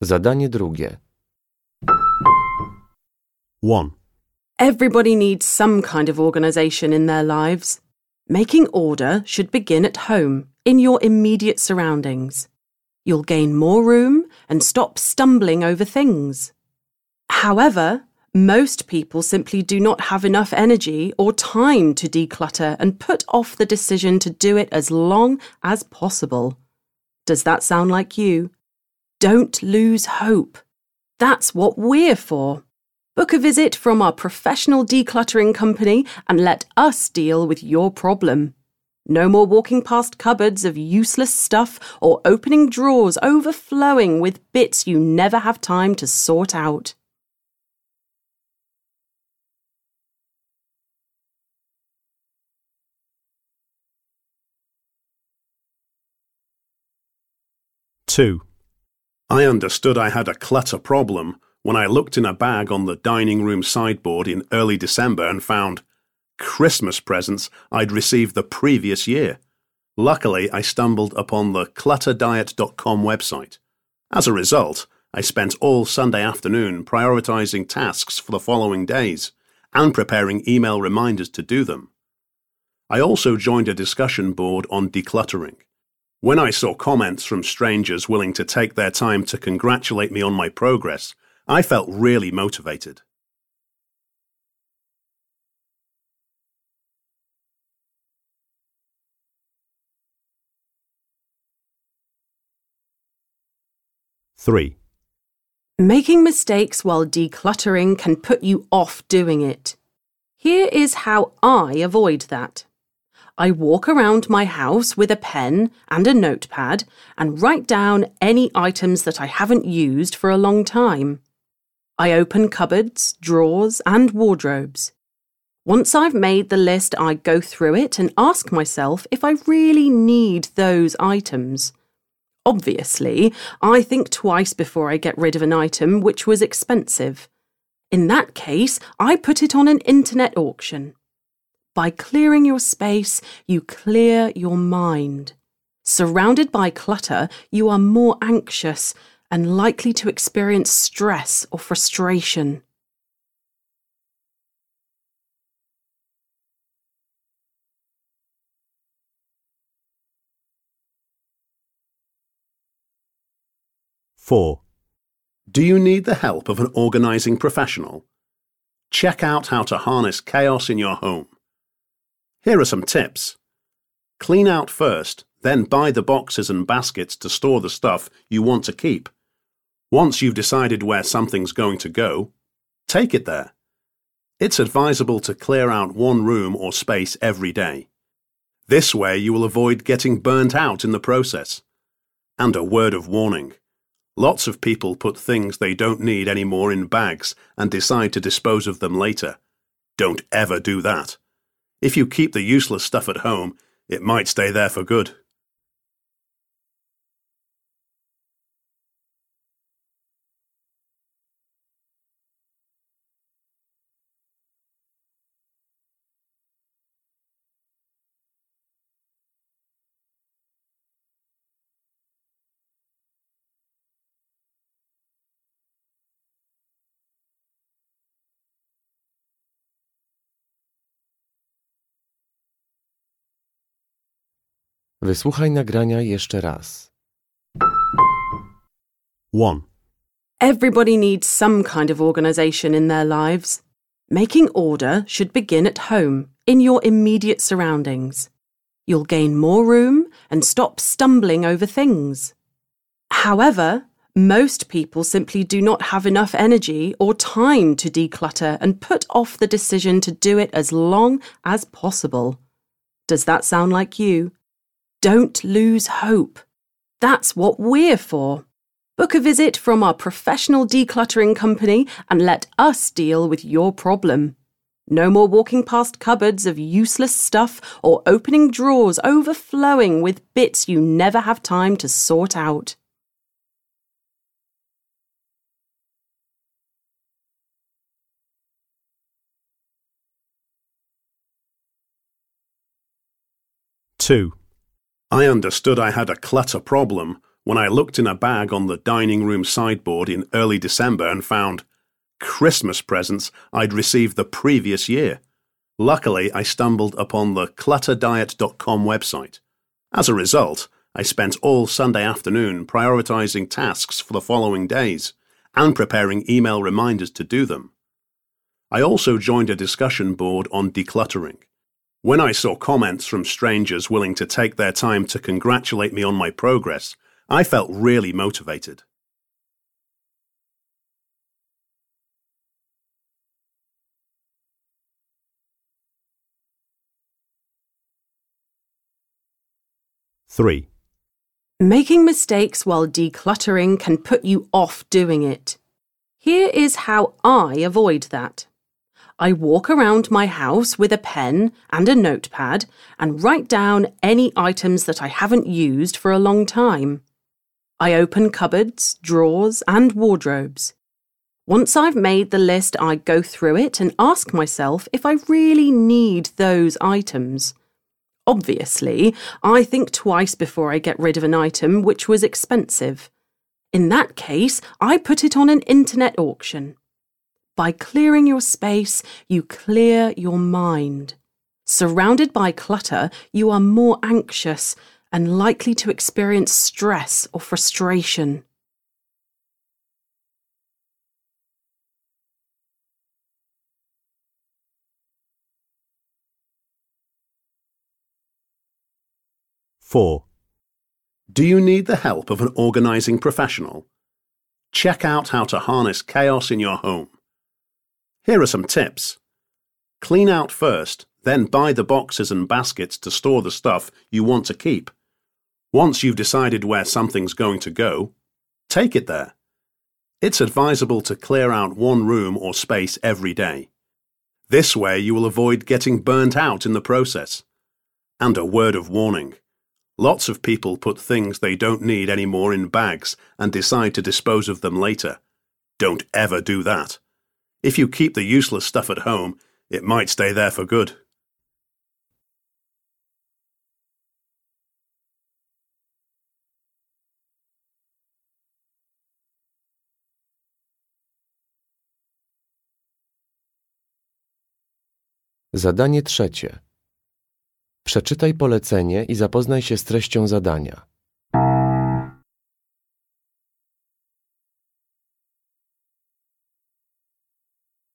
Zadanie drugie. 1. Everybody needs some kind of organisation in their lives. Making order should begin at home, in your immediate surroundings. You'll gain more room and stop stumbling over things. However, most people simply do not have enough energy or time to declutter and put off the decision to do it as long as possible. Does that sound like you? Don't lose hope. That's what we're for. Book a visit from our professional decluttering company and let us deal with your problem. No more walking past cupboards of useless stuff or opening drawers overflowing with bits you never have time to sort out. Two. I understood I had a clutter problem when I looked in a bag on the dining room sideboard in early December and found Christmas presents I'd received the previous year. Luckily, I stumbled upon the clutterdiet.com website. As a result, I spent all Sunday afternoon prioritizing tasks for the following days and preparing email reminders to do them. I also joined a discussion board on decluttering. When I saw comments from strangers willing to take their time to congratulate me on my progress, I felt really motivated. Three. Making mistakes while decluttering can put you off doing it. Here is how I avoid that. I walk around my house with a pen and a notepad and write down any items that I haven't used for a long time. I open cupboards, drawers, and wardrobes. Once I've made the list, I go through it and ask myself if I really need those items. Obviously, I think twice before I get rid of an item which was expensive. In that case, I put it on an internet auction. By clearing your space, you clear your mind. Surrounded by clutter, you are more anxious and likely to experience stress or frustration. Four. Do you need the help of an organizing professional? Check out how to harness chaos in your home. Here are some tips. Clean out first, then buy the boxes and baskets to store the stuff you want to keep. Once you've decided where something's going to go, take it there. It's advisable to clear out one room or space every day. This way you will avoid getting burnt out in the process. And a word of warning. Lots of people put things they don't need anymore in bags and decide to dispose of them later. Don't ever do that. If you keep the useless stuff at home, it might stay there for good. Wysłuchaj nagrania jeszcze raz. 1. Everybody needs some kind of organisation in their lives. Making order should begin at home, in your immediate surroundings. You'll gain more room and stop stumbling over things. However, most people simply do not have enough energy or time to declutter and put off the decision to do it as long as possible. Does that sound like you? Don't lose hope. That's what we're for. Book a visit from our professional decluttering company and let us deal with your problem. No more walking past cupboards of useless stuff or opening drawers overflowing with bits you never have time to sort out. Two. I understood I had a clutter problem when I looked in a bag on the dining room sideboard in early December and found Christmas presents I'd received the previous year. Luckily, I stumbled upon the clutterdiet.com website. As a result, I spent all Sunday afternoon prioritizing tasks for the following days and preparing email reminders to do them. I also joined a discussion board on decluttering. When I saw comments from strangers willing to take their time to congratulate me on my progress, I felt really motivated. Three. Making mistakes while decluttering can put you off doing it. Here is how I avoid that. I walk around my house with a pen and a notepad and write down any items that I haven't used for a long time. I open cupboards, drawers, and wardrobes. Once I've made the list, I go through it and ask myself if I really need those items. Obviously, I think twice before I get rid of an item which was expensive. In that case, I put it on an internet auction. By clearing your space, you clear your mind. Surrounded by clutter, you are more anxious and likely to experience stress or frustration. Four. Do you need the help of an organizing professional? Check out how to harness chaos in your home. Here are some tips. Clean out first, then buy the boxes and baskets to store the stuff you want to keep. Once you've decided where something's going to go, take it there. It's advisable to clear out one room or space every day. This way you will avoid getting burnt out in the process. And a word of warning. Lots of people put things they don't need anymore in bags and decide to dispose of them later. Don't ever do that. If you keep the useless stuff at home, it might stay there for good. Zadanie trzecie. Przeczytaj polecenie i zapoznaj się z treścią zadania.